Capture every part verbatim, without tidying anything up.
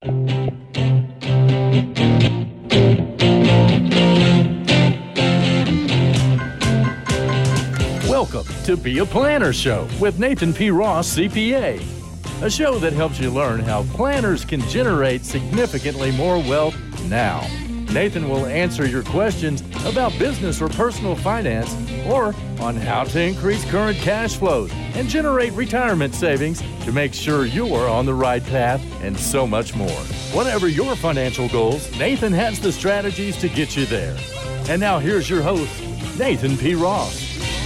Welcome to Be a Planner Show with Nathan P. Ross, C P A, a show that helps you learn how planners can generate significantly more wealth now. Nathan will answer your questions about business or personal finance, or on how to increase current cash flows and generate retirement savings to make sure you're on the right path, and so much more. Whatever your financial goals, Nathan has the strategies to get you there. And now here's your host, Nathan P. Ross.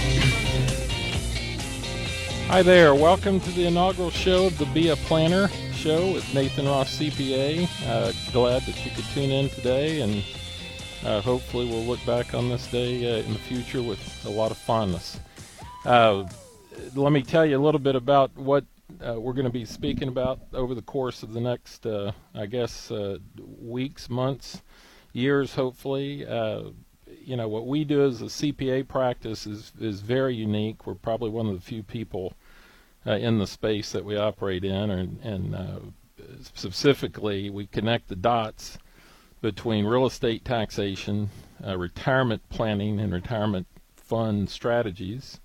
Hi there. Welcome to the inaugural show of the Be a Planner Show with Nathan Ross, C P A. Uh, glad that you could tune in today, and uh, hopefully we'll look back on this day uh, in the future with a lot of fondness. Uh, let me tell you a little bit about what uh, we're going to be speaking about over the course of the next, uh, I guess, uh, weeks, months, years, hopefully. Uh, you know, what we do as a C P A practice is, is very unique. We're probably one of the few people uh, in the space that we operate in, and, and uh, specifically we connect the dots between real estate taxation, uh, retirement planning and retirement fund strategies,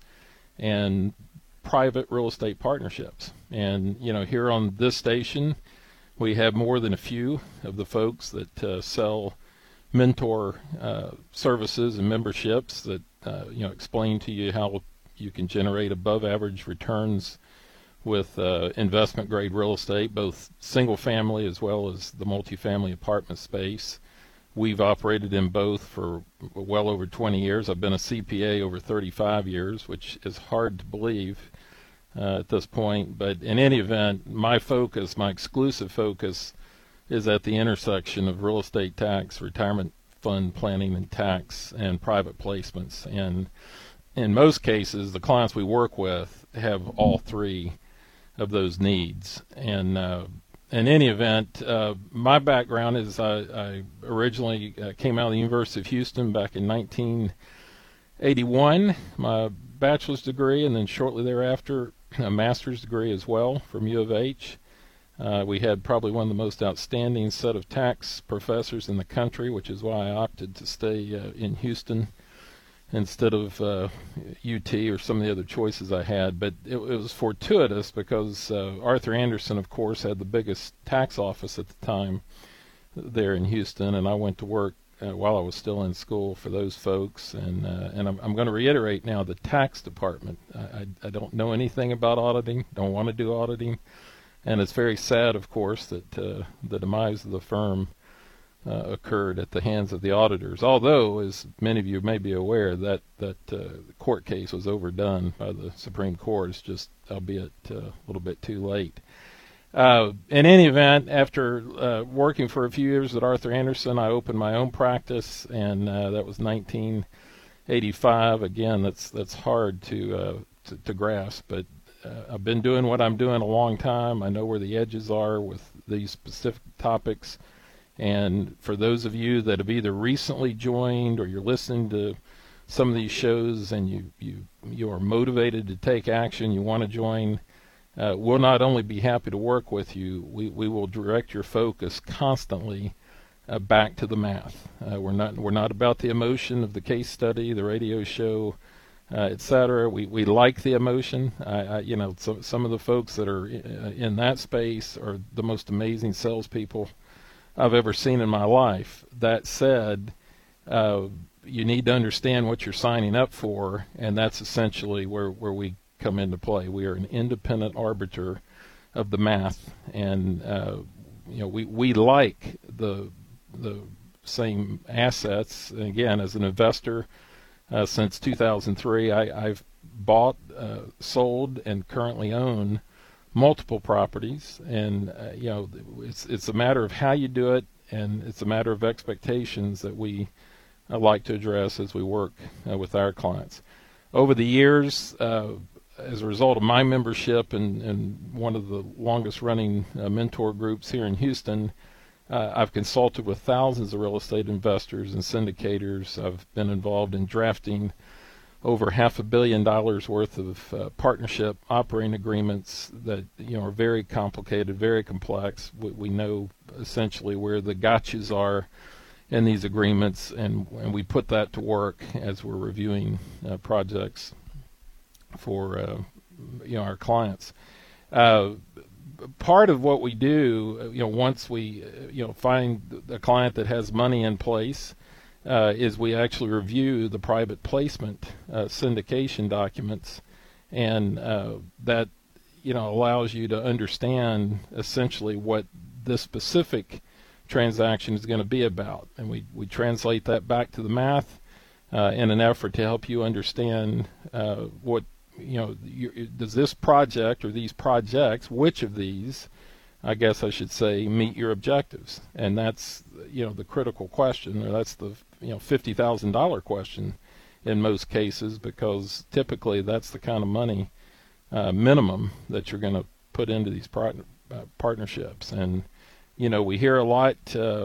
and private real estate partnerships. And, you know, here on this station, we have more than a few of the folks that uh, sell mentor uh, services and memberships that uh, you know explain to you how you can generate above average returns with uh, investment grade real estate, both single family as well as the multifamily apartment space. We've operated in both for well over twenty years. I've been a C P A over thirty-five years, which is hard to believe uh, at this point. But in any event, my focus, my exclusive focus, is at the intersection of real estate tax, retirement fund planning and tax, and private placements. And in most cases, the clients we work with have all three of those needs. And uh, in any event, uh, my background is I, I originally uh, came out of the University of Houston back in nineteen eighty-one, my bachelor's degree, and then shortly thereafter a master's degree as well from U of H. Uh, we had probably one of the most outstanding set of tax professors in the country, which is why I opted to stay uh, in Houston instead of uh, U T or some of the other choices I had. But it, it was fortuitous because uh, Arthur Andersen, of course, had the biggest tax office at the time there in Houston, and I went to work uh, while I was still in school for those folks. And uh, and I'm, I'm going to reiterate now, the tax department, I, I, I don't know anything about auditing, don't want to do auditing. And it's very sad, of course, that uh, the demise of the firm uh, occurred at the hands of the auditors. Although, as many of you may be aware, that that uh, court case was overdone by the Supreme Court. It's just, albeit uh, a little bit too late. Uh, in any event, after uh, working for a few years at Arthur Andersen, I opened my own practice, and uh, that was nineteen eighty-five. Again, that's that's hard to uh, to, to grasp, but Uh, I've been doing what I'm doing a long time. I know where the edges are with these specific topics. And for those of you that have either recently joined or you're listening to some of these shows and you you, you are motivated to take action, you want to join, uh, we'll not only be happy to work with you, we, we will direct your focus constantly uh, back to the math. Uh, we're not we're not about the emotion of the case study, the radio show, Uh, et cetera. We we like the emotion. I, I, you know, so, some of the folks that are in, in that space are the most amazing salespeople I've ever seen in my life. That said, uh, you need to understand what you're signing up for, and that's essentially where, where we come into play. We are an independent arbiter of the math, and uh, you know, we we like the the same assets. And again, as an investor. Uh, since two thousand three, I, I've bought, uh, sold, and currently own multiple properties. And uh, you know, it's it's a matter of how you do it, and it's a matter of expectations that we uh, like to address as we work uh, with our clients. Over the years, uh, as a result of my membership in, in one of the longest-running uh, mentor groups here in Houston, Uh, I've consulted with thousands of real estate investors and syndicators. I've been involved in drafting over half a billion dollars worth of uh, partnership operating agreements that, you know, are very complicated, very complex. We, we know essentially where the gotchas are in these agreements, and, and we put that to work as we're reviewing uh, projects for uh, you know, our clients. Uh, part of what we do, you know, once we uh, you know, find a client that has money in place, uh, is we actually review the private placement uh, syndication documents, and uh, that, you know, allows you to understand essentially what this specific transaction is going to be about, and we we translate that back to the math uh, in an effort to help you understand uh, what, you know, you, does this project or these projects, which of these, I guess I should say, meet your objectives? And that's, you know, the critical question, or that's the, you know, fifty thousand dollar question in most cases, because typically that's the kind of money uh, minimum that you're going to put into these part, uh, partnerships. And you know, we hear a lot uh,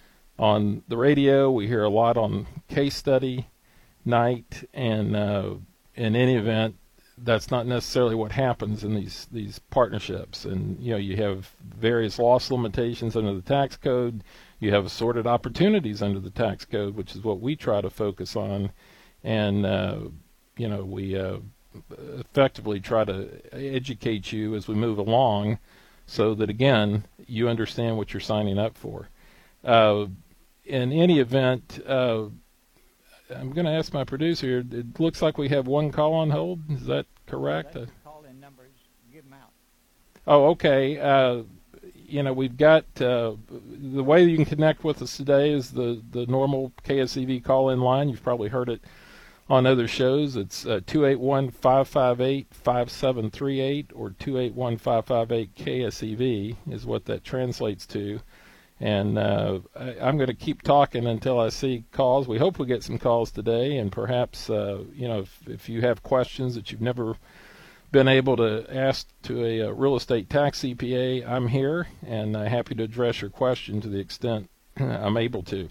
on the radio, we hear a lot on case study night, and uh, in any event, that's not necessarily what happens in these, these partnerships. And, you know, you have various loss limitations under the tax code, you have assorted opportunities under the tax code, which is what we try to focus on, and, uh, you know, we uh, effectively try to educate you as we move along, so that, again, you understand what you're signing up for. Uh, in any event, uh, I'm going to ask my producer here, it looks like we have one call on hold. Is that correct? Uh, call-in numbers, give them out. Oh, okay. Uh, you know, we've got, uh, the way you can connect with us today is the, the normal K S E V call-in line. You've probably heard it on other shows. It's uh, two eight one, five five eight, five seven three eight, or two eight one, five five eight, K S E V is what that translates to. And uh, I, I'm going to keep talking until I see calls. We hope we get some calls today, and perhaps, uh, you know, if, if you have questions that you've never been able to ask to a, a real estate tax C P A, I'm here, and I'm happy to address your question to the extent I'm able to.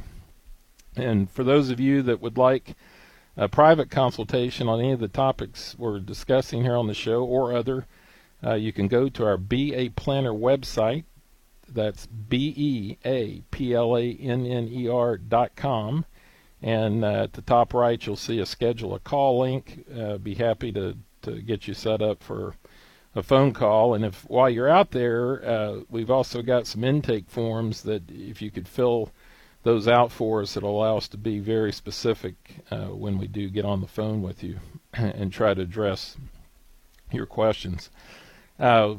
And for those of you that would like a private consultation on any of the topics we're discussing here on the show or other, uh, you can go to our Be a Planner website. That's B E A P L A N N E R dot com. And uh, at the top right, you'll see a schedule a call link. Uh, be happy to, to get you set up for a phone call. And if while you're out there, uh, we've also got some intake forms that if you could fill those out for us, it'll allow us to be very specific uh, when we do get on the phone with you and try to address your questions. Uh,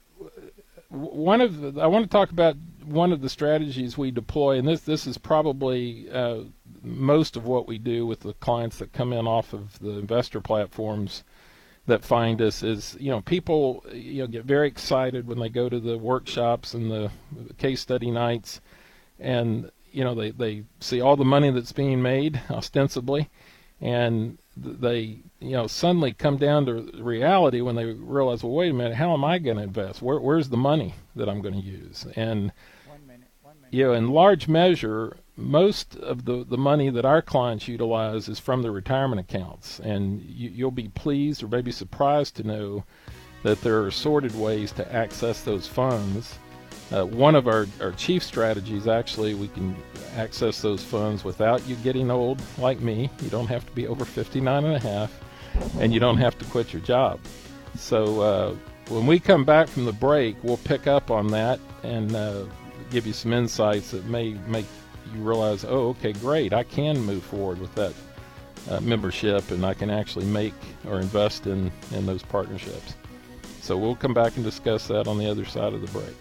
one of the, I want to talk about one of the strategies we deploy, and this this is probably uh, most of what we do with the clients that come in off of the investor platforms that find us. Is, you know, people, you know, get very excited when they go to the workshops and the case study nights, and you know, they, they see all the money that's being made, ostensibly, and they, you know, suddenly come down to reality when they realize, well, wait a minute, how am I going to invest? Where, where's the money that I'm going to use? And, One minute, one minute. you know, in large measure, most of the, the money that our clients utilize is from the retirement accounts. And you, you'll be pleased or maybe surprised to know that there are assorted ways to access those funds. Uh, one of our, our chief strategies, actually, we can access those funds without you getting old like me. You don't have to be over fifty-nine and a half, and you don't have to quit your job. So uh, when we come back from the break, we'll pick up on that and uh, give you some insights that may make you realize, oh, okay, great, I can move forward with that uh, membership, and I can actually make or invest in, in those partnerships. So we'll come back and discuss that on the other side of the break.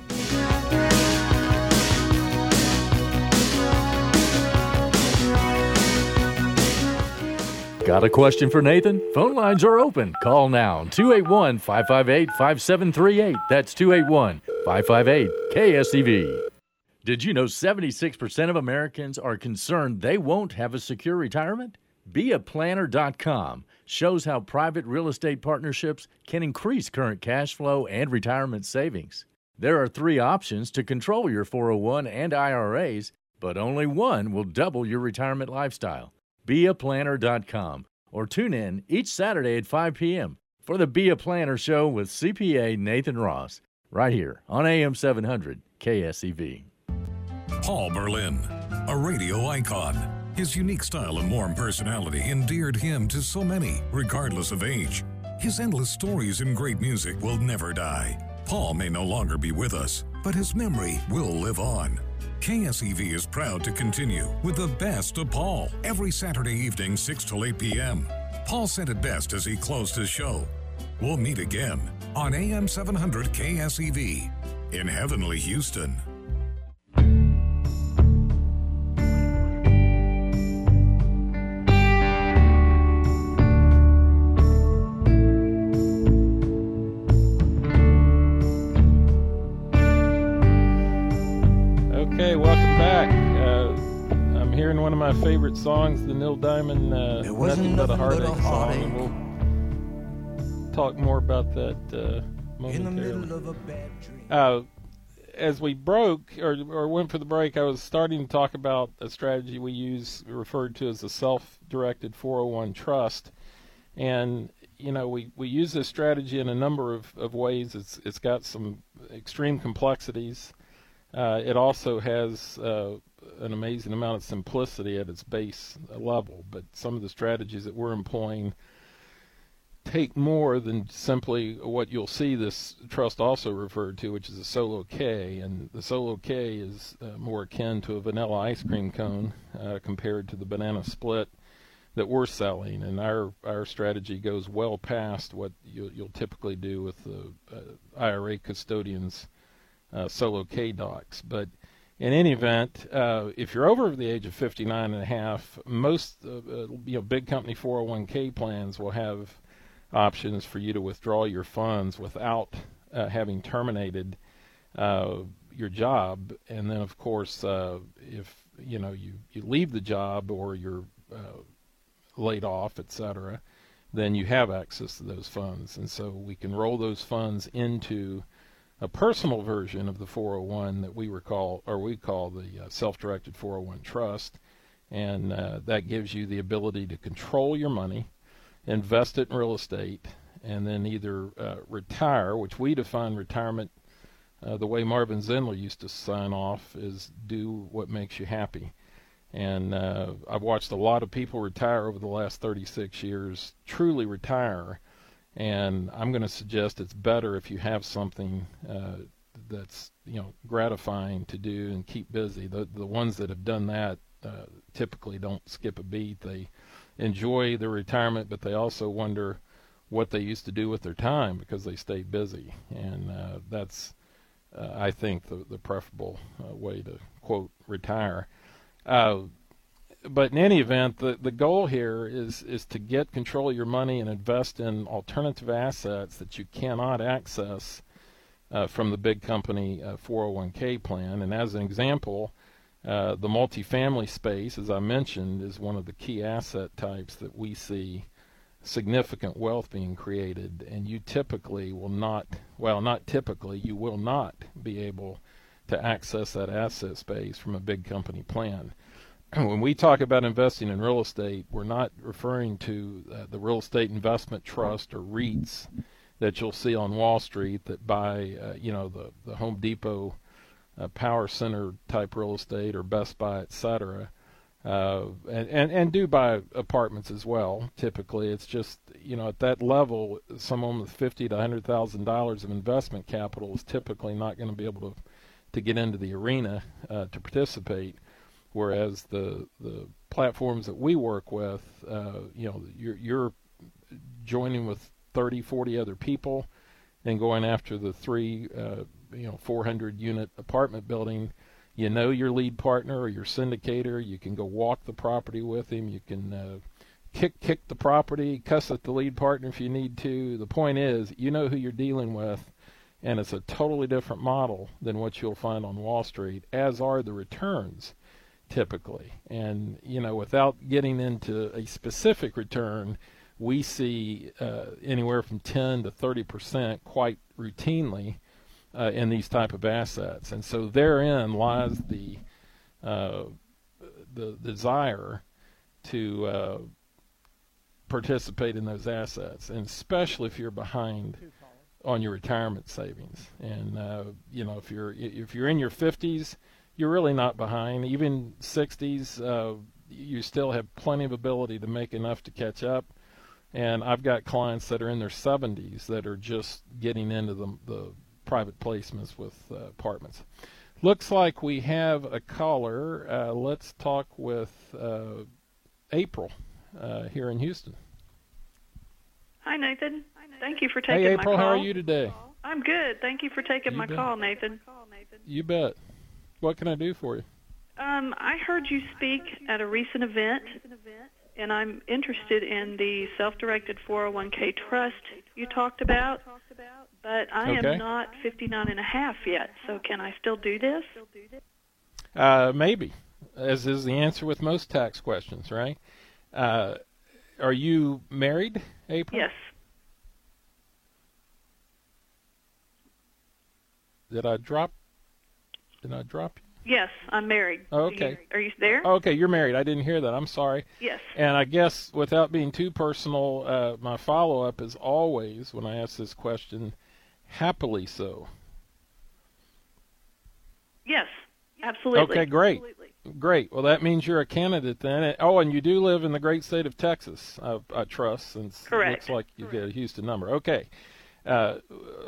Got a question for Nathan? Phone lines are open. Call now, two eight one, five five eight, five seven three eight. That's two eight one, five five eight, K S E V. Did you know seventy-six percent of Americans are concerned they won't have a secure retirement? Be a planner dot com shows how private real estate partnerships can increase current cash flow and retirement savings. There are three options to control your four oh one and I R As, but only one will double your retirement lifestyle. Be a planner dot com or tune in each Saturday at five p.m. for the Be a Planner Show with C P A Nathan Ross, right here on A M seven hundred K S E V. Paul Berlin, a radio icon. His unique style and warm personality endeared him to so many, regardless of age. His endless stories and great music will never die. Paul may no longer be with us, but his memory will live on. K S E V is proud to continue with the best of Paul every Saturday evening, six till eight p.m. Paul said it best as he closed his show. We'll meet again on A M seven hundred K S E V in heavenly Houston. Okay, welcome back. Uh, I'm hearing one of my favorite songs, the Neil Diamond uh, Nothing But a Heartache song, and we'll talk more about that uh, momentarily. In the middle of a bad dream. Uh, as we broke, or, or went for the break, I was starting to talk about a strategy we use referred to as a self-directed four oh one trust. And, you know, we, we use this strategy in a number of, of ways. It's It's got some extreme complexities. Uh, it also has uh, an amazing amount of simplicity at its base level, but some of the strategies that we're employing take more than simply what you'll see this trust also referred to, which is a solo K, and the solo K is uh, more akin to a vanilla ice cream cone uh, compared to the banana split that we're selling, and our, our strategy goes well past what you'll, you'll typically do with the uh, I R A custodians Uh, solo K docs. But in any event, uh, if you're over the age of fifty-nine and a half, most uh, uh, you know big company four oh one K plans will have options for you to withdraw your funds without uh, having terminated uh, your job. And then, of course, uh, if you know you, you leave the job or you're uh, laid off, et cetera, then you have access to those funds. And so we can roll those funds into a personal version of the four oh one that we recall, or we call the uh, self-directed four oh one trust, and uh, that gives you the ability to control your money, invest it in real estate, and then either uh, retire, which we define retirement uh, the way Marvin Zindler used to sign off, is do what makes you happy. And uh, I've watched a lot of people retire over the last thirty-six years, truly retire. And I'm going to suggest it's better if you have something uh, that's, you know, gratifying to do and keep busy. The the ones that have done that uh, typically don't skip a beat. They enjoy their retirement, but they also wonder what they used to do with their time because they stayed busy. And uh, that's, uh, I think, the, the preferable uh, way to, quote, retire. Uh, But in any event, the, the goal here is, is to get control of your money and invest in alternative assets that you cannot access uh, from the big company uh, four oh one K plan. And as an example, uh, the multifamily space, as I mentioned, is one of the key asset types that we see significant wealth being created. And you typically will not, well, not typically, you will not be able to access that asset space from a big company plan. When we talk about investing in real estate, we're not referring to uh, the real estate investment trust or REITs that you'll see on Wall Street that buy, uh, you know, the, the Home Depot uh, Power Center type real estate or Best Buy, et cetera, uh, and, and, and do buy apartments as well. Typically, it's just, you know, at that level, someone with fifty thousand to one hundred thousand dollars of investment capital is typically not going to be able to, to get into the arena uh, to participate. Whereas the the platforms that we work with, uh, you know, you're, you're joining with thirty, forty other people and going after the three, uh, you know, four hundred unit apartment building. You know your lead partner or your syndicator. You can go walk the property with him. You can uh, kick kick the property, cuss at the lead partner if you need to. The point is, you know who you're dealing with, and it's a totally different model than what you'll find on Wall Street, as are the returns. Typically. And, you know, without getting into a specific return, we see uh, anywhere from ten to thirty percent quite routinely uh, in these type of assets. And so therein lies the uh, the desire to uh, participate in those assets, and especially if you're behind on your retirement savings. And uh, you know, if you're if you're in your fifties, you're really not behind. Even sixties, uh, you still have plenty of ability to make enough to catch up. And I've got clients that are in their seventies that are just getting into the, the private placements with uh, apartments. Looks like we have a caller. Uh, let's talk with uh, April uh, here in Houston. Hi, Nathan. Thank you for taking hey, my April, call. how are you today? I'm good. Thank you for taking You my bet. call, Nathan. You bet. What can I do for you? Um, I heard you speak at a recent event, and I'm interested in the self-directed four oh one k trust you talked about, but I Okay. am not fifty-nine and a half yet, so can I still do this? Uh, maybe, as is the answer with most tax questions, right? Uh, are you married, April? Yes. Did I drop? Did I drop you? Yes, I'm married. Oh, okay. Are you there? Okay, you're married. I didn't hear that. I'm sorry. Yes. And I guess without being too personal, uh, my follow-up is always, when I ask this question, happily so. Yes, absolutely. Okay, great. Absolutely. Great. Well, that means you're a candidate then. Oh, and you do live in the great state of Texas, I, I trust, since Correct. it looks like you get a Houston number. Okay. Uh,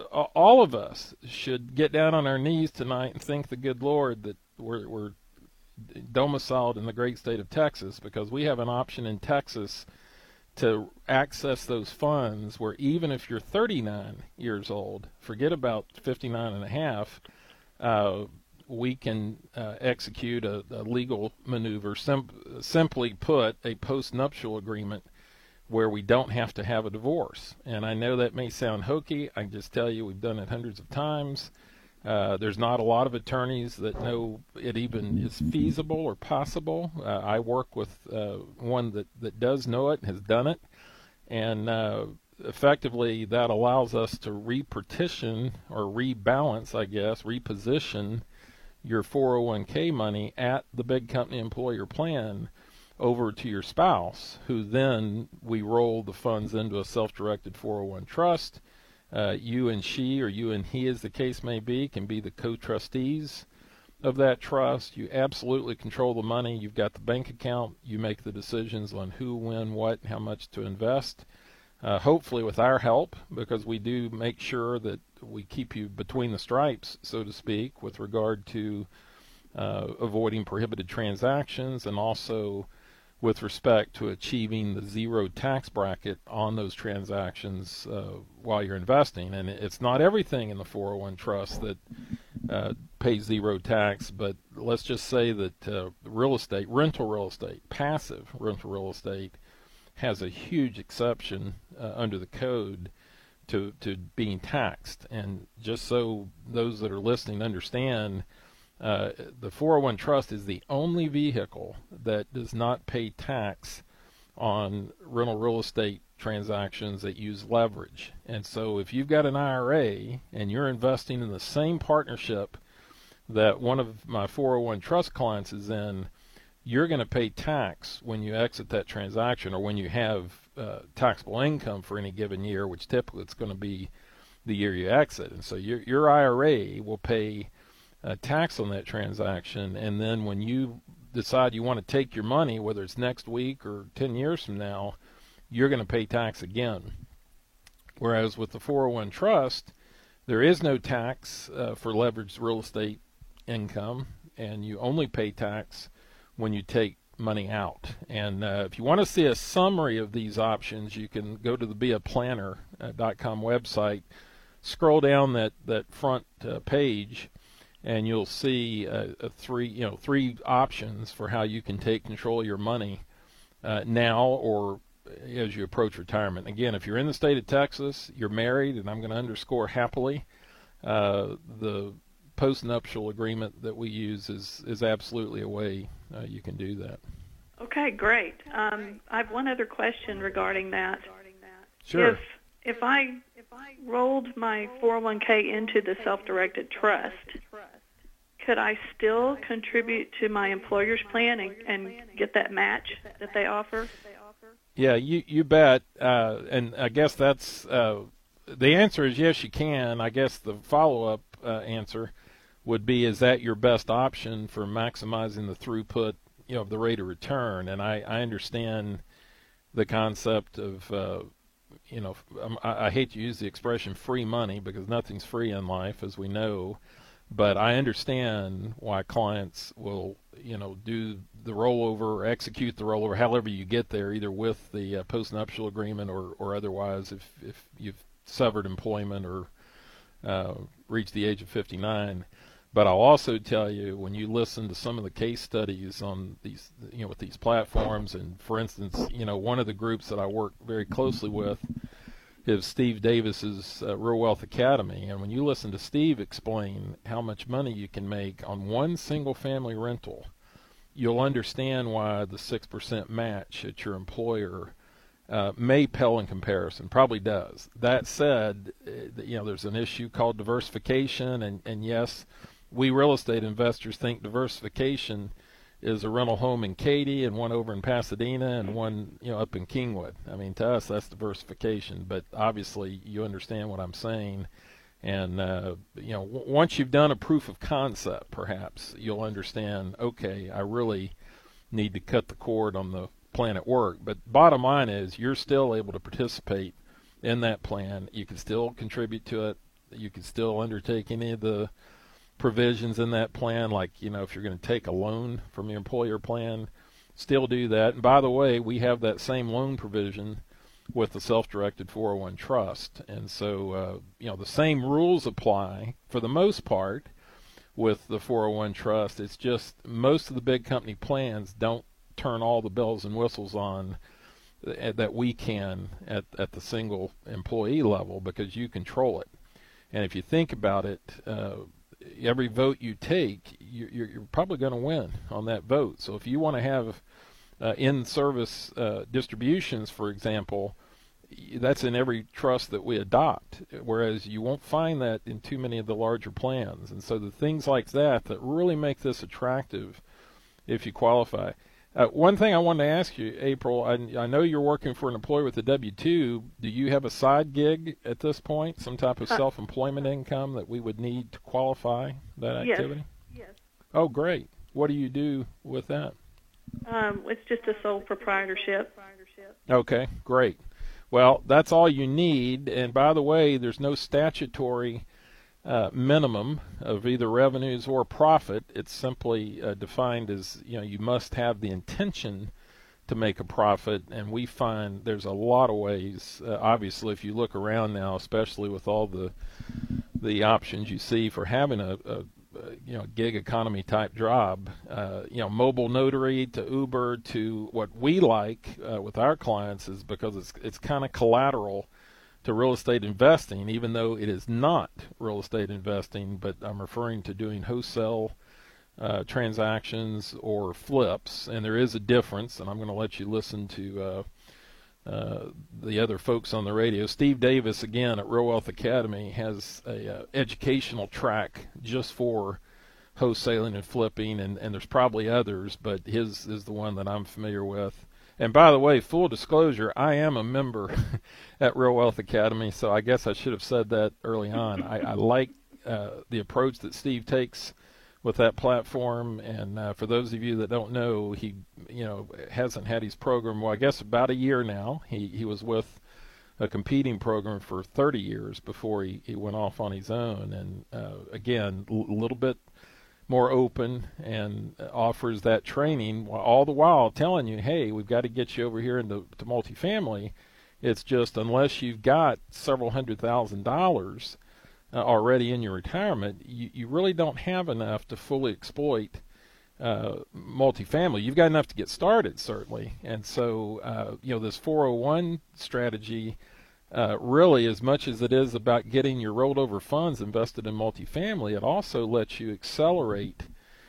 all of us should get down on our knees tonight and thank the good Lord that we're, we're domiciled in the great state of Texas, because we have an option in Texas to access those funds where even if you're thirty-nine years old, forget about fifty-nine and a half, uh, we can uh, execute a, a legal maneuver, sim- simply put, a post-nuptial agreement where we don't have to have a divorce. And I know that may sound hokey. I can just tell you we've done it hundreds of times. Uh, there's not a lot of attorneys that know it even is feasible or possible. Uh, I work with uh, one that, that does know it and has done it. And uh, effectively that allows us to repartition or rebalance, I guess, reposition your four oh one k money at the big company employer plan over to your spouse, who then we roll the funds into a self-directed four oh one trust. Uh, you and she, or you and he, as the case may be, can be the co-trustees of that trust. You absolutely control the money. You've got the bank account. You make the decisions on who, when, what, how much to invest. Uh, hopefully with our help, because we do make sure that we keep you between the stripes, so to speak, with regard to uh, avoiding prohibited transactions, and also with respect to achieving the zero tax bracket on those transactions uh, while you're investing. And it's not everything in the four oh one trust that uh, pays zero tax, but let's just say that uh, real estate, rental real estate, passive rental real estate, has a huge exception uh, under the code to, to being taxed. And just so those that are listening understand, Uh, the four oh one trust is the only vehicle that does not pay tax on rental real estate transactions that use leverage. And so if you've got an I R A and you're investing in the same partnership that one of my four oh one trust clients is in, you're going to pay tax when you exit that transaction, or when you have uh, taxable income for any given year, which typically it's going to be the year you exit. And so your, your I R A will pay Uh, tax on that transaction, and then when you decide you want to take your money, whether it's next week or ten years from now, you're going to pay tax again. Whereas with the four oh one trust, there is no tax uh, for leveraged real estate income, and you only pay tax when you take money out. And uh, if you want to see a summary of these options, you can go to the be a planner dot com website, scroll down that, that front uh, page, and you'll see uh, a three, you know, three options for how you can take control of your money uh, now or as you approach retirement. Again, if you're in the state of Texas, you're married, and I'm going to underscore happily, uh, the post-nuptial agreement that we use is, is absolutely a way uh, you can do that. Okay, great. Um, I have one other question regarding that. Sure. If if I if I rolled my four oh one k into the self-directed trust, could I still contribute to my employer's plan and, and get that match that they offer? Yeah, you, you bet. Uh, and I guess that's uh, the answer is yes, you can. I guess the follow-up uh, answer would be, is that your best option for maximizing the throughput, you know, of the rate of return? And I, I understand the concept of, uh, you know, I, I hate to use the expression free money because nothing's free in life, as we know. But I understand why clients will, you know, do the rollover or execute the rollover, however you get there, either with the uh, postnuptial agreement or, or otherwise, if, if you've severed employment or uh, reached the age of fifty-nine. But I'll also tell you, when you listen to some of the case studies on these, you know, with these platforms, and for instance, you know, one of the groups that I work very closely with is Steve Davis's uh, Real Wealth Academy. And when you listen to Steve explain how much money you can make on one single family rental, you'll understand why the six percent match at your employer uh, may pale in comparison, probably does. That said, uh, you know, there's an issue called diversification, and, and yes, we real estate investors think diversification is a rental home in Katy and one over in Pasadena and one, you know, up in Kingwood. I mean, to us, that's diversification, but obviously you understand what I'm saying. And, uh, you know, w- once you've done a proof of concept, perhaps you'll understand, okay, I really need to cut the cord on the plan at work. But bottom line is you're still able to participate in that plan. You can still contribute to it. You can still undertake any of the provisions in that plan, like, you know, if you're going to take a loan from your employer plan, still do that. And by the way, we have that same loan provision with the self-directed four oh one trust. And so, uh, you know, the same rules apply for the most part with the four oh one trust. It's just most of the big company plans don't turn all the bells and whistles on that we can at, at the single employee level, because you control it. And if you think about it, uh, every vote you take, you're, you're probably going to win on that vote. So if you want to have uh, in-service uh, distributions, for example, that's in every trust that we adopt, whereas you won't find that in too many of the larger plans. And so the things like that that really make this attractive if you qualify. Uh, one thing I wanted to ask you, April, I, I know you're working for an employer with a W two. Do you have a side gig at this point, some type of uh, self-employment income that we would need to qualify that activity? Yes. Oh, great. What do you do with that? Um, it's just a sole proprietorship. Okay, great. Well, that's all you need. And by the way, there's no statutory Uh, minimum of either revenues or profit. It's simply uh, defined as, you know, you must have the intention to make a profit, and we find there's a lot of ways. Uh, obviously, if you look around now, especially with all the the options you see for having a, a, a you know gig economy type job, uh, you know, mobile notary to Uber to what we like uh, with our clients is because it's it's kind of collateral to real estate investing, even though it is not real estate investing, but I'm referring to doing wholesale uh, transactions or flips, and there is a difference, and I'm going to let you listen to uh, uh, the other folks on the radio. Steve Davis, again, at Real Wealth Academy, has a uh, educational track just for wholesaling and flipping, and, and there's probably others, but his is the one that I'm familiar with. And by the way, full disclosure, I am a member at Real Wealth Academy, so I guess I should have said that early on. I, I like uh, the approach that Steve takes with that platform, and uh, for those of you that don't know, he, you know, hasn't had his program, well, I guess about a year now. He he was with a competing program for thirty years before he, he went off on his own, and uh, again, a l- little bit more open and offers that training, all the while telling you, hey, we've got to get you over here into to multifamily. It's just unless you've got several hundred thousand dollars uh, already in your retirement, you, you really don't have enough to fully exploit uh, multifamily. You've got enough to get started, certainly. And so, uh, you know, this four oh one strategy, Uh, really, as much as it is about getting your rolled over funds invested in multifamily, it also lets you accelerate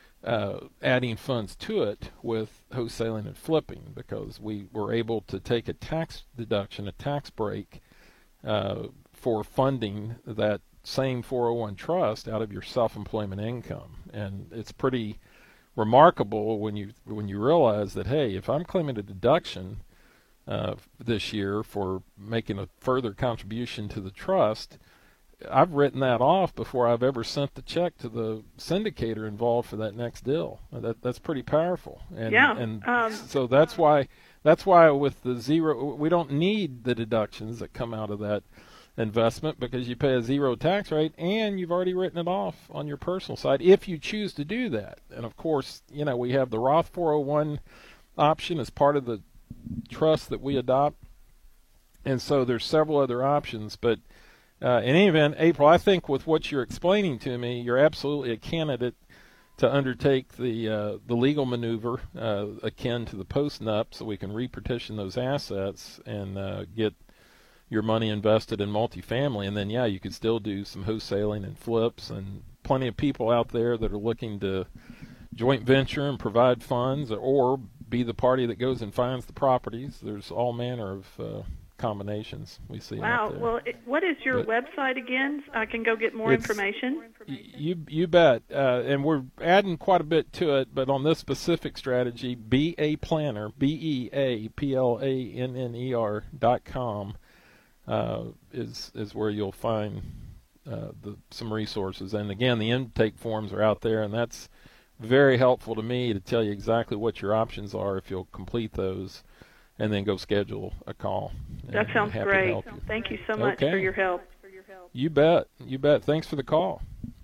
uh, adding funds to it with wholesaling and flipping, because we were able to take a tax deduction, a tax break uh, for funding that same four oh one trust out of your self-employment income. And it's pretty remarkable when you when you realize that, hey, if I'm claiming a deduction uh, this year for making a further contribution to the trust, I've written that off before I've ever sent the check to the syndicator involved for that next deal. That that's pretty powerful. And, yeah. And um, so that's why that's why with the zero, we don't need the deductions that come out of that investment, because you pay a zero tax rate and you've already written it off on your personal side if you choose to do that. And of course, you know, we have the Roth four oh one option as part of the trust that we adopt. And so there's several other options, but Uh, in any event, April, I think with what you're explaining to me, you're absolutely a candidate to undertake the uh, the legal maneuver uh, akin to the post-nup, so we can repartition those assets and uh, get your money invested in multifamily. And then, yeah, you could still do some wholesaling and flips, and plenty of people out there that are looking to joint venture and provide funds, or be the party that goes and finds the properties. There's all manner of uh, combinations we see wow. out there. Well, it, what is your but website again? I can go get more information. You you bet. Uh, and we're adding quite a bit to it, but on this specific strategy, Be A Planner, B E A P L A N N E R dot com uh, is is where you'll find uh, the some resources. And again, the intake forms are out there, and that's very helpful to me to tell you exactly what your options are if you'll complete those, and then go schedule a call. That sounds great. You. Thank you so much okay. for your help. You bet. You bet. Thanks for the call.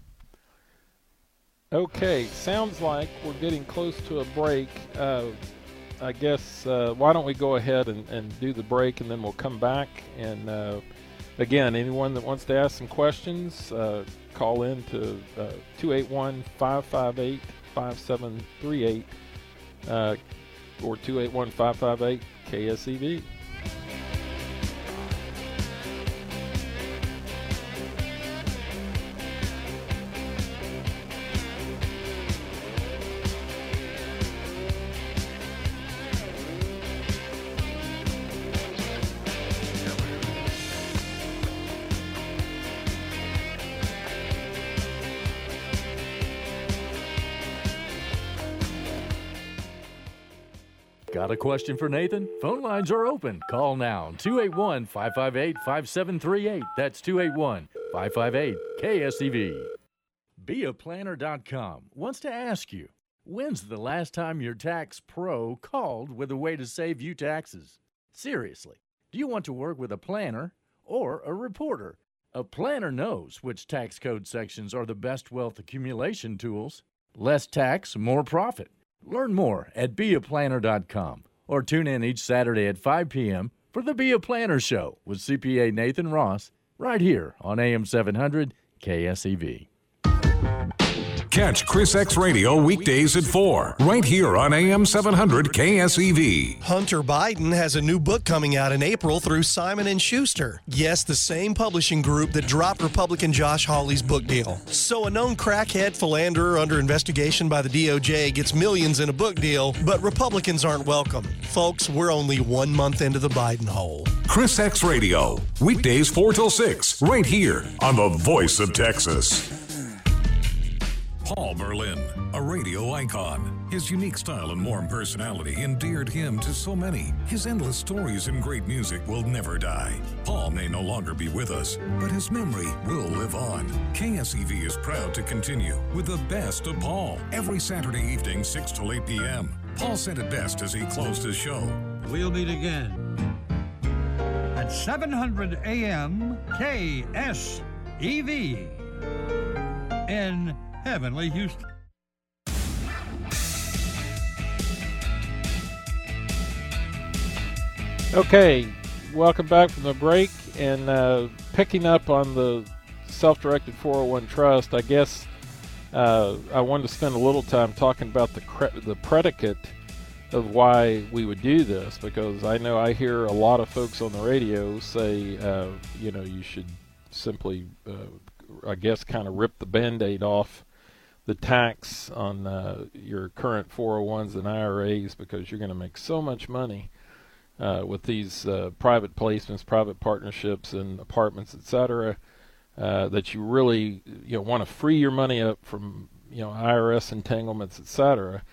Okay, sounds like we're getting close to a break. Uh, I guess, uh, why don't we go ahead and, and do the break, and then we'll come back. And uh, again, anyone that wants to ask some questions, uh, call in to uh, two eight one, five five eight, five seven three eight uh, or two eight one, five five eight, K S E V. Got a question for Nathan? Phone lines are open. Call now, two eight one, five five eight, five seven three eight. That's two eight one, five five eight, K S E V. Be A Planner dot com wants to ask you, when's the last time your tax pro called with a way to save you taxes? Seriously, do you want to work with a planner or a reporter? A planner knows which tax code sections are the best wealth accumulation tools. Less tax, more profit. Learn more at Be A Planner dot com or tune in each Saturday at five p.m. for the Be A Planner Show with C P A Nathan Ross right here on A M seven hundred K S E V. Catch Chris X Radio weekdays at four, right here on A M seven hundred K S E V. Hunter Biden has a new book coming out in April through Simon and Schuster. Yes, the same publishing group that dropped Republican Josh Hawley's book deal. So a known crackhead philanderer under investigation by the D O J gets millions in a book deal, but Republicans aren't welcome. Folks, we're only one month into the Biden hole. Chris X Radio, weekdays four till six, right here on the Voice of Texas. Paul Berlin, a radio icon. His unique style and warm personality endeared him to so many. His endless stories and great music will never die. Paul may no longer be with us, but his memory will live on. K S E V is proud to continue with the best of Paul every Saturday evening, six till eight p.m. Paul said it best as he closed his show. We'll meet again at seven hundred A M K S E V in heavenly Houston. Okay, welcome back from the break, and uh, picking up on the self-directed four oh one trust, I guess uh, I wanted to spend a little time talking about the cre- the predicate of why we would do this, because I know I hear a lot of folks on the radio say, uh, you know, you should simply, uh, I guess, kind of rip the Band-Aid off the tax on uh, your current four oh ones and I R As, because you're going to make so much money uh, with these uh, private placements, private partnerships, and apartments, et cetera, uh, that you really, you know, want to free your money up from, you know, I R S entanglements, et cetera.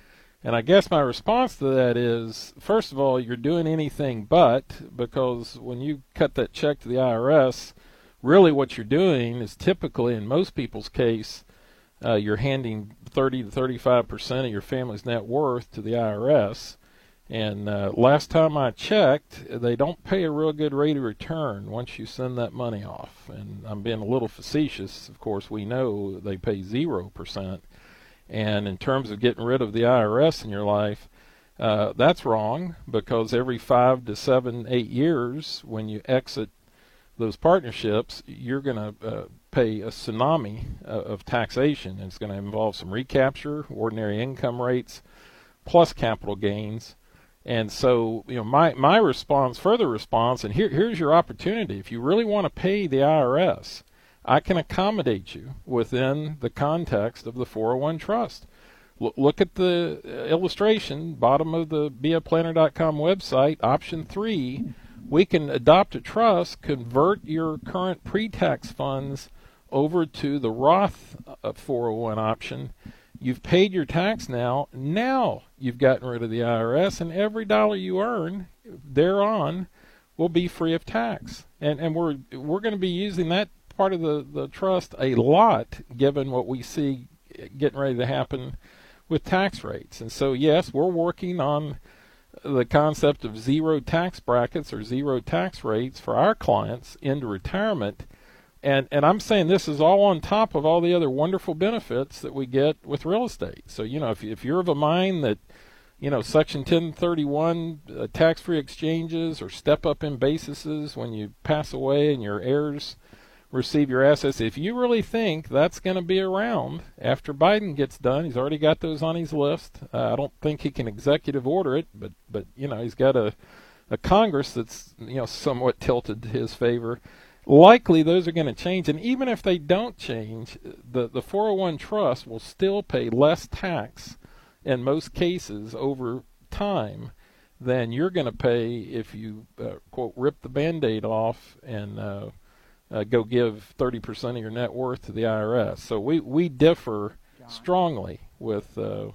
And I guess my response to that is, first of all, you're doing anything but, because when you cut that check to the I R S, really what you're doing is typically, in most people's case, uh, you're handing thirty to thirty-five percent of your family's net worth to the I R S. And uh, last time I checked, they don't pay a real good rate of return once you send that money off. And I'm being a little facetious. Of course, we know they pay zero percent. And in terms of getting rid of the I R S in your life, uh, that's wrong, because every five to seven, eight years, when you exit those partnerships, you're going to uh, pay a tsunami uh, of taxation. It's going to involve some recapture, ordinary income rates, plus capital gains. And so, you know, my, my response, further response, and here, here's your opportunity. If you really want to pay the I R S, I can accommodate you within the context of the four oh one trust. L- look at the illustration, bottom of the be a planner dot com website, option three. We can adopt a trust, convert your current pre-tax funds over to the Roth four oh one option. You've paid your tax now. Now you've gotten rid of the I R S, and every dollar you earn thereon will be free of tax. And and we're we're going to be using that part of the, the trust a lot, given what we see getting ready to happen with tax rates. And so, yes, we're working on the concept of zero tax brackets or zero tax rates for our clients into retirement. And and I'm saying this is all on top of all the other wonderful benefits that we get with real estate. So, you know, if, if you're of a mind that, you know, Section ten thirty-one uh, tax-free exchanges or step-up in bases when you pass away and your heirs receive your assets, if you really think that's going to be around after Biden gets done, he's already got those on his list. Uh, I don't think he can executive order it, but, but you know, he's got a, a Congress that's, you know, somewhat tilted to his favor. Likely those are going to change, and even if they don't change, the, the four oh one trust will still pay less tax in most cases over time than you're going to pay if you, uh, quote, rip the Band-Aid off and uh, uh, go give thirty percent of your net worth to the I R S. So we, we differ strongly with uh,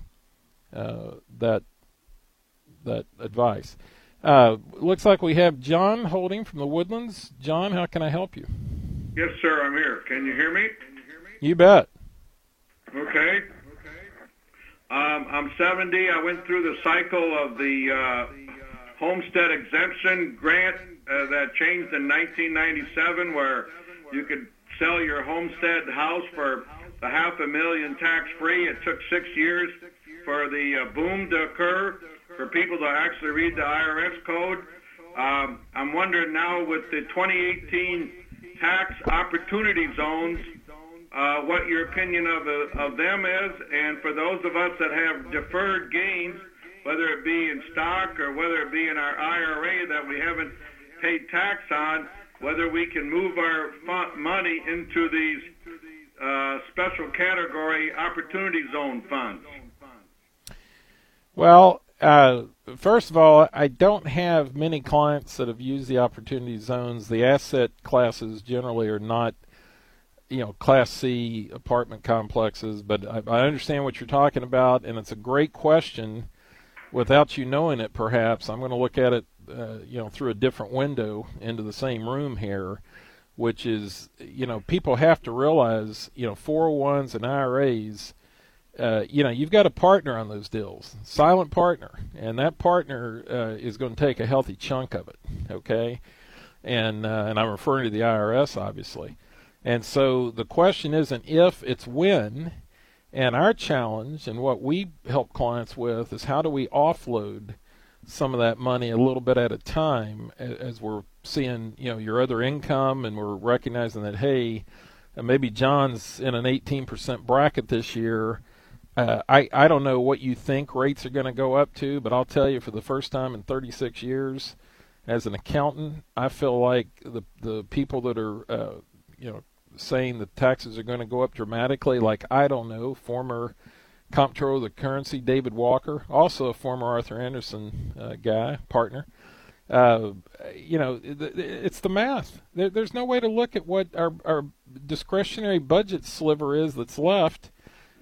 uh, that that advice. Uh, looks like we have John holding from the Woodlands. John, how can I help you? Yes, sir, I'm here. Can you hear me? You bet. Okay. Um, I'm seventy. I went through the cycle of the uh, homestead exemption grant uh, that changed in nineteen ninety-seven, where you could sell your homestead house for a half a million tax-free. It took six years for the uh, boom to occur, for people to actually read the I R S code. Um, I'm wondering now with the twenty eighteen tax opportunity zones, uh, what your opinion of, uh, of them is, and for those of us that have deferred gains, whether it be in stock or whether it be in our I R A that we haven't paid tax on, whether we can move our fun- money into these uh, special category opportunity zone funds. Well, Uh, first of all, I don't have many clients that have used the opportunity zones. The asset classes generally are not, you know, Class C apartment complexes, but I, I understand what you're talking about, and it's a great question. Without you knowing it, perhaps, I'm going to look at it, uh, you know, through a different window into the same room here, which is, you know, people have to realize, you know, four oh ones and I R As, Uh, you know, you've got a partner on those deals, silent partner, and that partner uh, is going to take a healthy chunk of it, okay? And uh, and I'm referring to the I R S, obviously. And so the question isn't if, it's when. And our challenge and what we help clients with is how do we offload some of that money a little bit at a time as we're seeing, you know, your other income, and we're recognizing that, hey, maybe John's in an eighteen percent bracket this year. Uh, I, I don't know what you think rates are going to go up to, but I'll tell you, for the first time in thirty-six years, as an accountant, I feel like the the people that are uh, you know saying that taxes are going to go up dramatically, like, I don't know, former comptroller of the currency David Walker, also a former Arthur Andersen uh, guy, partner. Uh, you know, it's the math. There, there's no way to look at what our, our discretionary budget sliver is that's left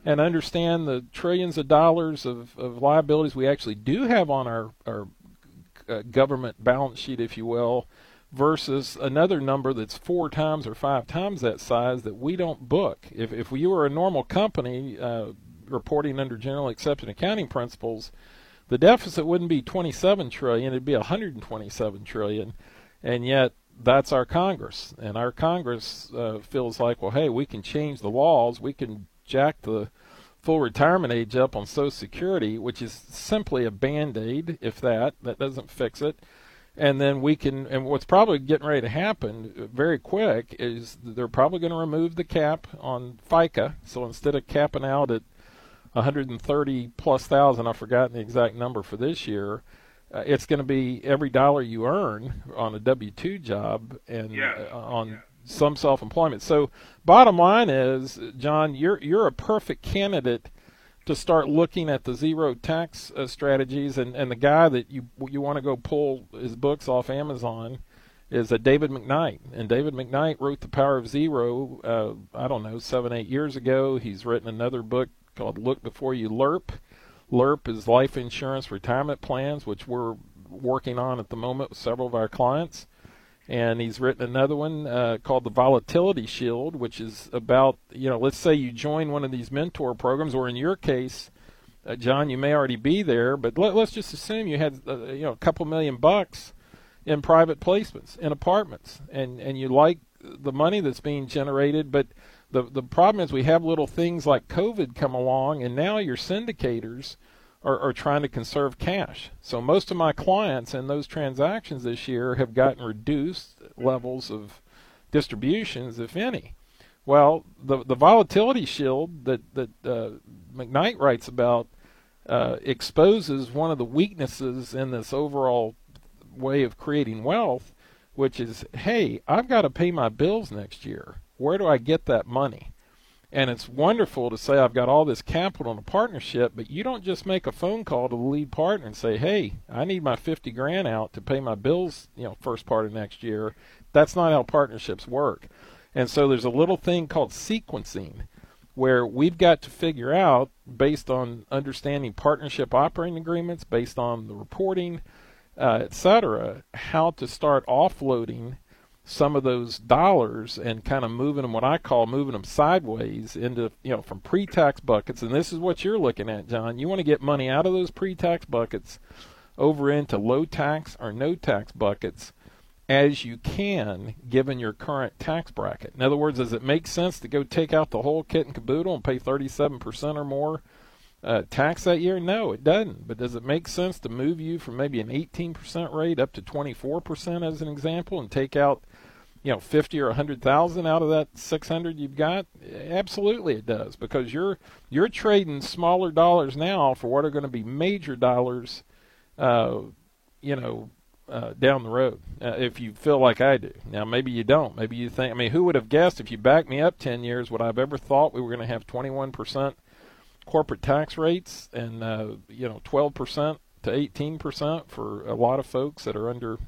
and understand the trillions of dollars of, of liabilities we actually do have on our, our uh, government balance sheet, if you will, versus another number that's four times or five times that size that we don't book. If if you were a normal company uh, reporting under generally accepted accounting principles, the deficit wouldn't be twenty-seven trillion dollars, it'd be one hundred twenty-seven trillion dollars, and yet that's our Congress. And our Congress uh, feels like, well, hey, we can change the laws, we can jack the full retirement age up on Social Security, which is simply a Band-Aid, if that. That doesn't fix it. And then we can, and what's probably getting ready to happen very quick is they're probably going to remove the cap on FICA. So instead of capping out at one hundred thirty plus thousand, I've forgotten the exact number for this year, uh, it's going to be every dollar you earn on a W two job and yes. uh, on yes. some self-employment. So bottom line is, John, you're you're a perfect candidate to start looking at the zero tax uh, strategies, and, and the guy that you you want to go pull his books off Amazon is uh, David McKnight. And David McKnight wrote The Power of Zero, uh, I don't know, seven, eight years ago. He's written another book called Look Before You LERP. LERP is life insurance retirement plans, which we're working on at the moment with several of our clients. And he's written another one uh, called the Volatility Shield, which is about, you know, let's say you join one of these mentor programs, or in your case, uh, John, you may already be there, but let, let's just assume you had, uh, you know, a couple million bucks in private placements, in apartments, and, and you like the money that's being generated, but the the problem is we have little things like COVID come along, and now your syndicators Are, are trying to conserve cash. So most of my clients in those transactions this year have gotten reduced levels of distributions, if any. Well, the the volatility shield that that uh, McKnight writes about uh, exposes one of the weaknesses in this overall way of creating wealth, which is, hey, I've got to pay my bills next year. Where do I get that money? And it's wonderful to say I've got all this capital in a partnership, but you don't just make a phone call to the lead partner and say, hey, I need my fifty grand out to pay my bills, you know, first part of next year. That's not how partnerships work. And so there's a little thing called sequencing where we've got to figure out, based on understanding partnership operating agreements, based on the reporting, uh, et cetera, how to start offloading some of those dollars and kind of moving them, what I call moving them sideways into, you know, from pre-tax buckets. And this is what you're looking at, John. You want to get money out of those pre-tax buckets over into low tax or no tax buckets as you can, given your current tax bracket. In other words, does it make sense to go take out the whole kit and caboodle and pay thirty-seven percent or more uh, tax that year? No, it doesn't. But does it make sense to move you from maybe an eighteen percent rate up to twenty-four percent as an example, and take out, you know, fifty or a hundred thousand out of that six hundred you've got? Absolutely, it does, because you're you're trading smaller dollars now for what are going to be major dollars, uh, you know, uh, down the road. Uh, if you feel like I do. Now, maybe you don't. Maybe you think. I mean, who would have guessed if you backed me up ten years? Would I've ever thought we were going to have twenty-one percent corporate tax rates and uh, you know, twelve percent to eighteen percent for a lot of folks that are under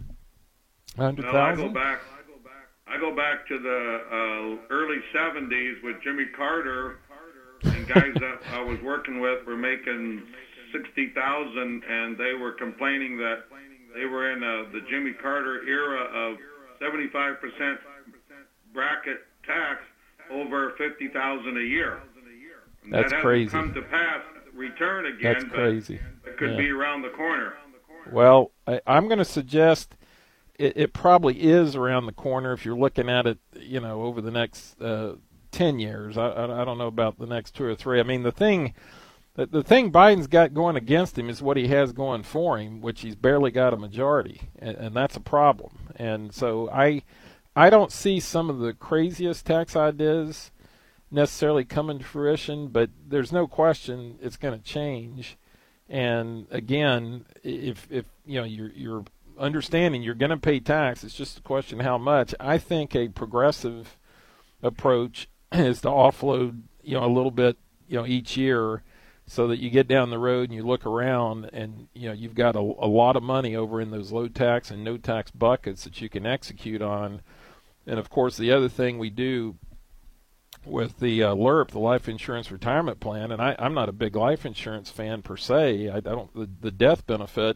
one hundred thousand? No, I go back. I go back to the uh, early seventies with Jimmy Carter, and guys that I was working with were making sixty thousand, and they were complaining that they were in uh, the Jimmy Carter era of seventy-five percent bracket tax over fifty thousand a year. And That's that crazy. Come to pass, return again. That's crazy. But it could yeah. be around the corner. Well, I, I'm going to suggest it, it probably is around the corner if you're looking at it, you know, over the next uh, ten years. I, I, I don't know about the next two or three. I mean, the thing, the, the thing Biden's got going against him is what he has going for him, which he's barely got a majority, and, and that's a problem. And so I, I don't see some of the craziest tax ideas necessarily coming to fruition, but there's no question it's going to change. And again, if if you know you're you're understanding you're going to pay tax, it's just a question how much. I think a progressive approach is to offload, you know, a little bit, you know, each year, so that you get down the road and you look around and, you know, you've got a, a lot of money over in those low tax and no tax buckets that you can execute on. And of course, the other thing we do with the uh, L I R P, the Life Insurance Retirement Plan, and I, I'm not a big life insurance fan per se. I, I don't. The, the death benefit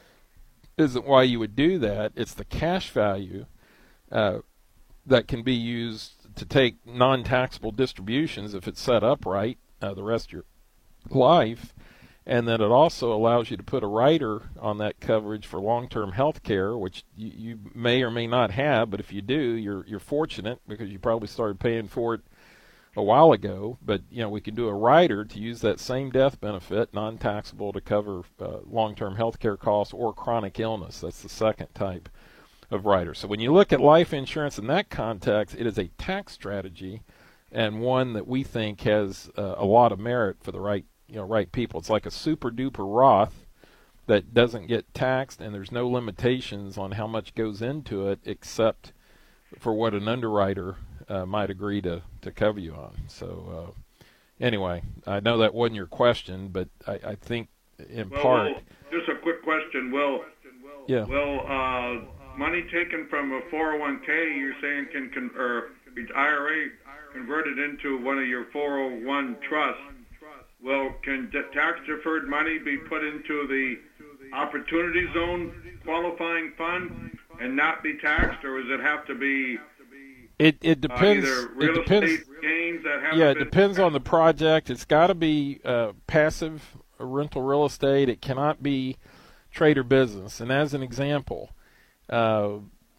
isn't why you would do that. It's the cash value uh, that can be used to take non-taxable distributions if it's set up right uh, the rest of your life, and then it also allows you to put a rider on that coverage for long-term health care, which you, you may or may not have, but if you do, you're you're fortunate because you probably started paying for it a while ago. But you know, we can do a rider to use that same death benefit, non-taxable, to cover uh, long-term health care costs or chronic illness. That's the second type of rider. So when you look at life insurance in that context, it is a tax strategy, and one that we think has uh, a lot of merit for the right you know right people. It's like a super duper Roth that doesn't get taxed, and there's no limitations on how much goes into it except for what an underwriter uh, might agree to, to cover you on. So uh, anyway, I know that wasn't your question, but I, I think in well, part. Well, just a quick question. Will, yeah. will uh, money taken from a four oh one k, you're saying, can, can or I R A converted into one of your four oh one trusts, well, can tax-deferred money be put into the Opportunity Zone qualifying fund and not be taxed, or does it have to be It it depends. uh, either real it depends. estate gains that haven't Yeah, it been depends taxed? on the project. It's got to be uh, passive rental real estate. It cannot be trade or business. And as an example, uh,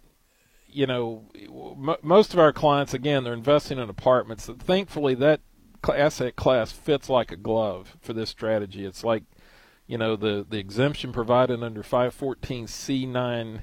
you know, m- most of our clients, again, they're investing in apartments. Thankfully, that asset class fits like a glove for this strategy. It's like, you know, the, the exemption provided under five fourteen C nine,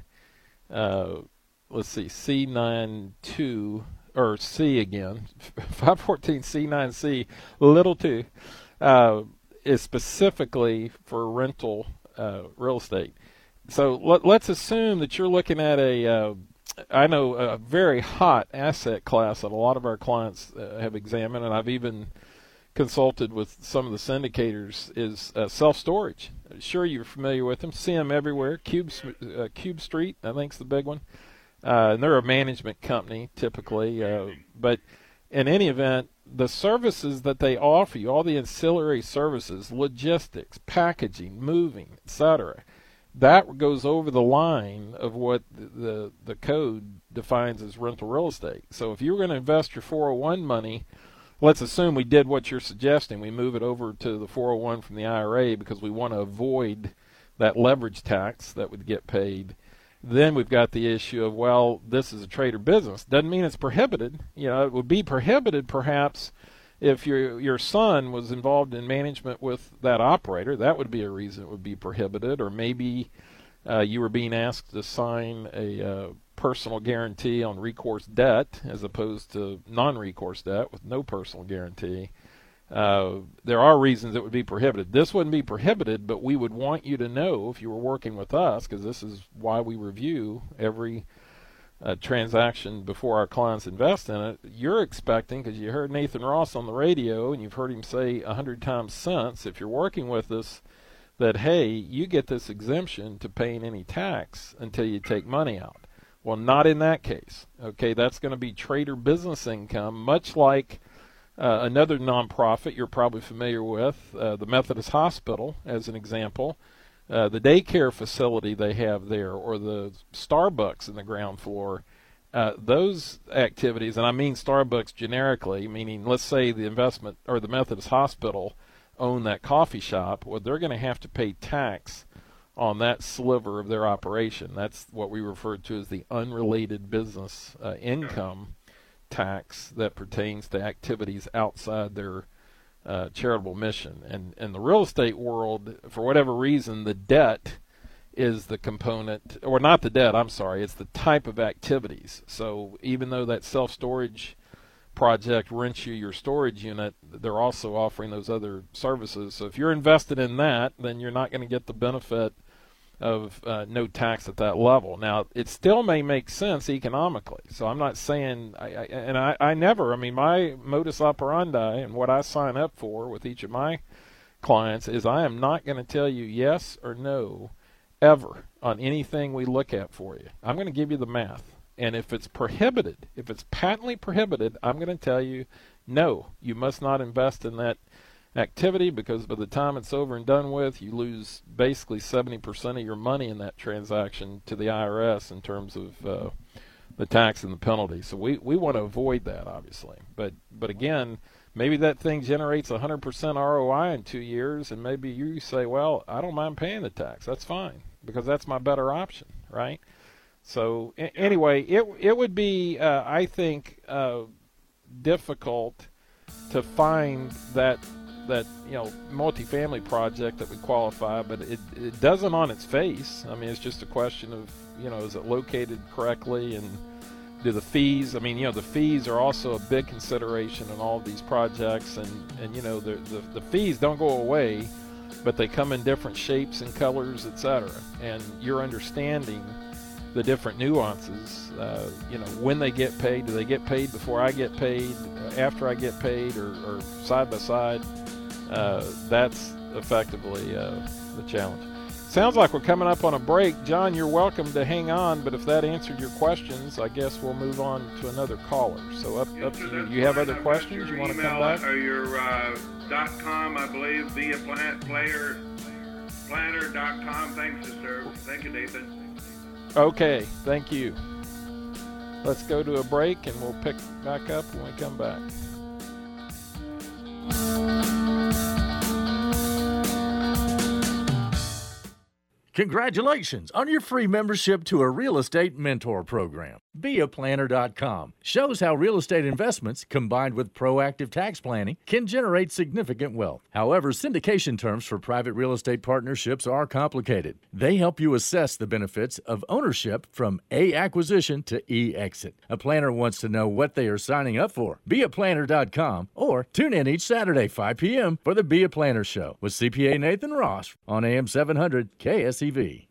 uh, let's see, C nine two, or C again, five fourteen C nine C, little two, uh, is specifically for rental uh, real estate. So let, let's assume that you're looking at a, uh, I know a very hot asset class that a lot of our clients uh, have examined, and I've even consulted with some of the syndicators, is uh, self-storage. Sure, you're familiar with them. See them everywhere. Cube, uh, Cube Street, I think, is the big one. Uh, and they're a management company, typically. Uh, but in any event, the services that they offer you, all the ancillary services, logistics, packaging, moving, et cetera, that goes over the line of what the, the the code defines as rental real estate. So if you're going to invest your four oh one money, let's assume we did what you're suggesting. We move it over to the four oh one from the I R A because we want to avoid that leverage tax that would get paid. Then we've got the issue of, well, this is a trade or business. Doesn't mean it's prohibited. You know, it would be prohibited perhaps if your your son was involved in management with that operator. That would be a reason it would be prohibited. Or maybe uh, you were being asked to sign a uh, personal guarantee on recourse debt as opposed to non-recourse debt with no personal guarantee. Uh, there are reasons it would be prohibited. This wouldn't be prohibited, but we would want you to know if you were working with us, because this is why we review every uh, transaction before our clients invest in it. You're expecting, because you heard Nathan Ross on the radio and you've heard him say a hundred times since, if you're working with us, that, hey, you get this exemption to paying any tax until you take money out. Well, not in that case. Okay, that's going to be trade or business income, much like uh, another nonprofit you're probably familiar with, uh, the Methodist Hospital, as an example. Uh, the daycare facility they have there, or the Starbucks in the ground floor, uh, those activities, and I mean Starbucks generically, meaning let's say the investment or the Methodist Hospital own that coffee shop, well, they're going to have to pay tax on that sliver of their operation. That's what we refer to as the unrelated business uh, income tax that pertains to activities outside their uh, charitable mission. And in the real estate world, for whatever reason, the debt is the component, or not the debt, I'm sorry, it's the type of activities. So even though that self-storage project rents you your storage unit, they're also offering those other services. So if you're invested in that, then you're not going to get the benefit of uh, no tax at that level. Now, it still may make sense economically. So I'm not saying, I, I, and I, I never, I mean, my modus operandi and what I sign up for with each of my clients is I am not going to tell you yes or no ever on anything we look at for you. I'm going to give you the math. And if it's prohibited, if it's patently prohibited, I'm going to tell you no, you must not invest in that activity, because by the time it's over and done with, you lose basically seventy percent of your money in that transaction to the I R S in terms of uh, the tax and the penalty. So we, we want to avoid that, obviously. But but again, maybe that thing generates one hundred percent R O I in two years, and maybe you say, well, I don't mind paying the tax. That's fine, because that's my better option, right? So a- anyway, it it would be, uh, I think, uh, difficult to find that that you know multifamily project that would qualify, but it it doesn't on its face. I mean, it's just a question of, you know, is it located correctly, and do the fees, I mean, you know, the fees are also a big consideration in all of these projects, and and you know, the the, the fees don't go away, but they come in different shapes and colors, et cetera. And you're understanding the different nuances, uh, you know, when they get paid. Do they get paid before I get paid, after I get paid, or, or side by side? Uh, that's effectively uh, the challenge. Sounds like we're coming up on a break. John, you're welcome to hang on, but if that answered your questions, I guess we'll move on to another caller. So up, up to you. You have other questions? You want to come back? Or your uh, dot com, I believe, via plan, player, planner dot com. Thanks, sir. Thank you, Nathan. Okay, thank you. Let's go to a break, and we'll pick back up when we come back. Congratulations on your free membership to a real estate mentor program. be a planner dot com shows how real estate investments, combined with proactive tax planning, can generate significant wealth. However, syndication terms for private real estate partnerships are complicated. They help you assess the benefits of ownership from A, acquisition, to E, exit. A planner wants to know what they are signing up for. be a planner dot com, or tune in each Saturday, five p.m. for the Be a Planner Show with C P A Nathan Ross on A M seven hundred K S E V.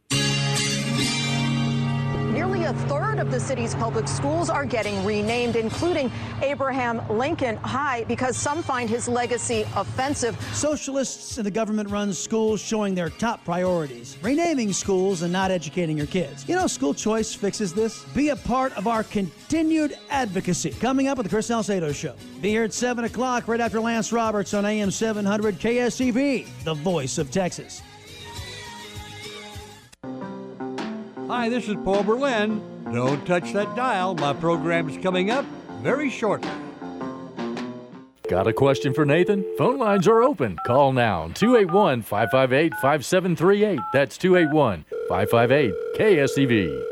Nearly a third of the city's public schools are getting renamed, including Abraham Lincoln High, because some find his legacy offensive. Socialists in the government-run schools showing their top priorities: renaming schools and not educating your kids. You know, school choice fixes this. Be a part of our continued advocacy. Coming up with the Chris Salcedo Show. Be here at seven o'clock, right after Lance Roberts on A M seven hundred K S E V, the voice of Texas. Hi, this is Paul Berlin. Don't touch that dial. My program's coming up very shortly. Got a question for Nathan? Phone lines are open. Call now, two eight one, five five eight, five seven three eight. That's two eight one, five five eight, K S E V.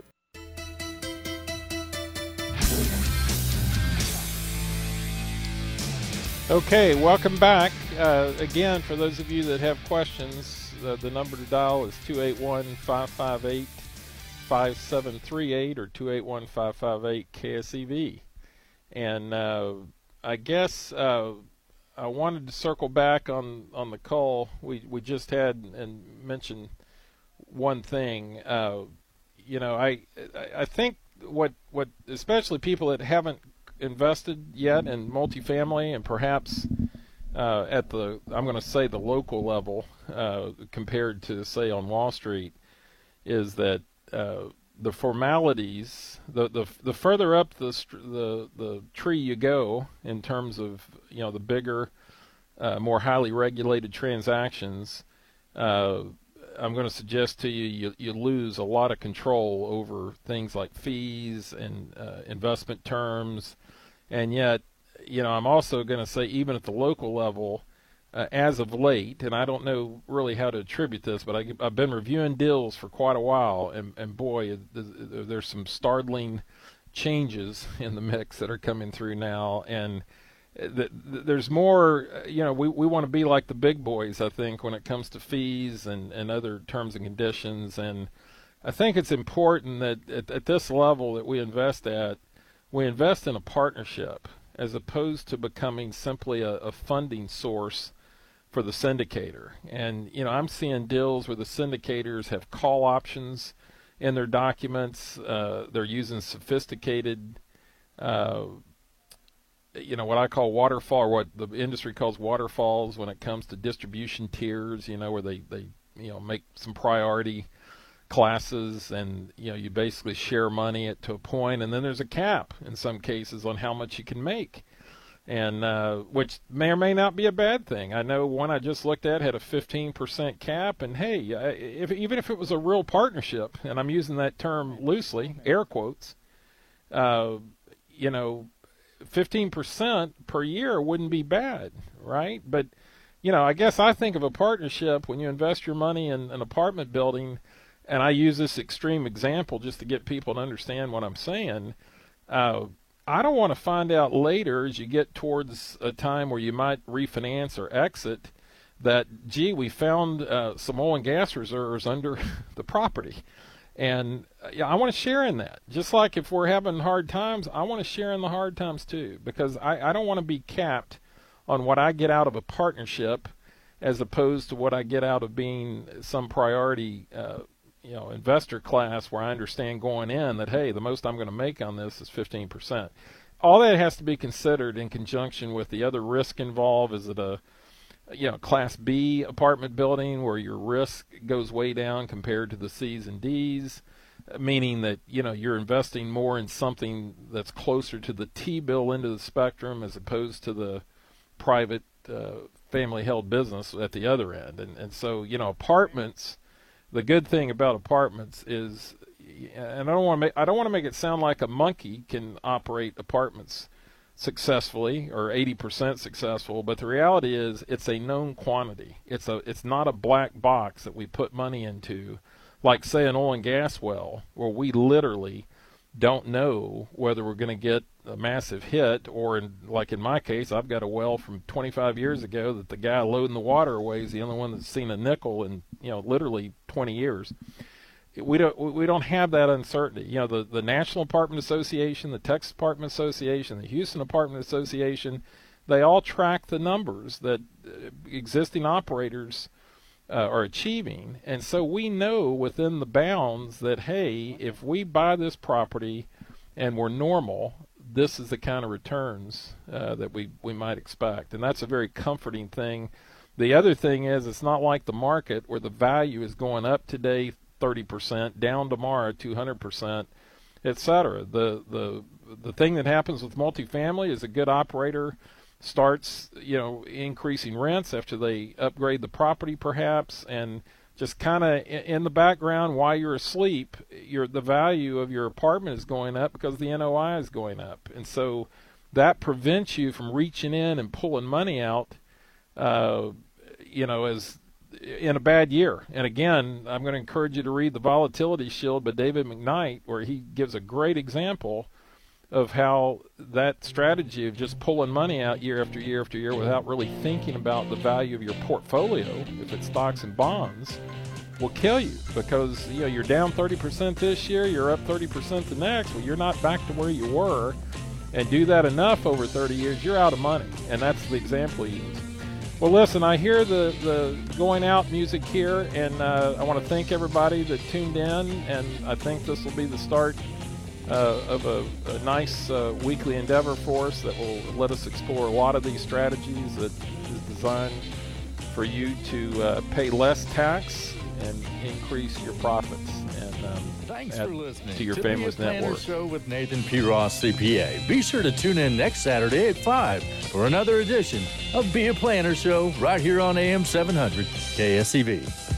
Okay, welcome back. Uh, again, for those of you that have questions, uh, the number to dial is two eight one, five five eight, five seven three eight or two eight one, five five eight, K S E V. And uh, I guess uh, I wanted to circle back on, on the call we, we just had and mention one thing. Uh, you know, I I think what what especially people that haven't invested yet in multifamily, and perhaps uh, at the, I'm going to say the local level, uh, compared to, say, on Wall Street, is that uh, the formalities, the, the the further up the the the tree you go in terms of, you know, the bigger, uh, more highly regulated transactions, uh, I'm going to suggest to you, you you lose a lot of control over things like fees and uh, investment terms. And yet, you know, I'm also going to say, even at the local level, uh, as of late, and I don't know really how to attribute this, but I, I've been reviewing deals for quite a while, and, and boy, there's some startling changes in the mix that are coming through now. And th- th- there's more, you know, we, we want to be like the big boys, I think, when it comes to fees and, and other terms and conditions. And I think it's important that at, at this level that we invest at, we invest in a partnership as opposed to becoming simply a, a funding source for the syndicator. And, you know, I'm seeing deals where the syndicators have call options in their documents. Uh, they're using sophisticated, uh, you know, what I call waterfall, or what the industry calls waterfalls when it comes to distribution tiers, you know, where they, they you know, make some priority classes, and, you know, you basically share money at, to a point, and then there's a cap in some cases on how much you can make. and uh, which may or may not be a bad thing. I know one I just looked at had a fifteen percent cap, and hey, if, even if it was a real partnership, and I'm using that term loosely, air quotes, uh, you know, fifteen percent per year wouldn't be bad, right? But, you know, I guess I think of a partnership when you invest your money in an apartment building, and I use this extreme example just to get people to understand what I'm saying. Uh, I don't want to find out later as you get towards a time where you might refinance or exit that, gee, we found uh, some oil and gas reserves under the property. And uh, yeah, I want to share in that. Just like if we're having hard times, I want to share in the hard times too, because I, I don't want to be capped on what I get out of a partnership as opposed to what I get out of being some priority uh, you know, investor class where I understand going in that, hey, the most I'm going to make on this is fifteen percent. All that has to be considered in conjunction with the other risk involved. Is it a, you know, Class B apartment building where your risk goes way down compared to the C's and D's, meaning that, you know, you're investing more in something that's closer to the T-bill end of the spectrum as opposed to the private uh, family-held business at the other end. And, and so, you know, apartments, the good thing about apartments is, and I don't want to make I don't want to make it sound like a monkey can operate apartments successfully or eighty percent successful, but the reality is it's a known quantity. It's a it's not a black box that we put money into, like say an oil and gas well, where we literally don't know whether we're going to get a massive hit, or in, like in my case, I've got a well from twenty-five years ago that the guy loading the water away is the only one that's seen a nickel in, you know, literally twenty years. We don't we don't have that uncertainty. You know, the, the National Apartment Association, the Texas Apartment Association, the Houston Apartment Association, they all track the numbers that existing operators uh, are achieving. And so we know within the bounds that, hey, if we buy this property and we're normal, this is the kind of returns uh, that we, we might expect. And that's a very comforting thing. The other thing is, it's not like the market where the value is going up today thirty percent, down tomorrow two hundred percent, et cetera. The, the, the thing that happens with multifamily is a good operator starts, you know, increasing rents after they upgrade the property perhaps, and just kind of in the background while you're asleep, your the value of your apartment is going up because the N O I is going up. And so that prevents you from reaching in and pulling money out, uh, you know, as in a bad year. And again, I'm going to encourage you to read The Volatility Shield by David McKnight, where he gives a great example of how that strategy of just pulling money out year after year after year without really thinking about the value of your portfolio, if it's stocks and bonds, will kill you, because, you know, you're down thirty percent this year, you're up thirty percent the next, well, you're not back to where you were. And do that enough over thirty years, you're out of money. And that's the example he used. Well, listen, I hear the, the going out music here, and uh, I want to thank everybody that tuned in, and I think this will be the start uh, of a, a nice uh, weekly endeavor for us that will let us explore a lot of these strategies that is designed for you to uh, pay less tax and increase your profits. And um, Thanks add for listening to your to family's the Be a Planner net worth. Show with Nathan P. Ross, C P A. Be sure to tune in next Saturday at five for another edition of Be a Planner Show right here on A M seven hundred K S E V.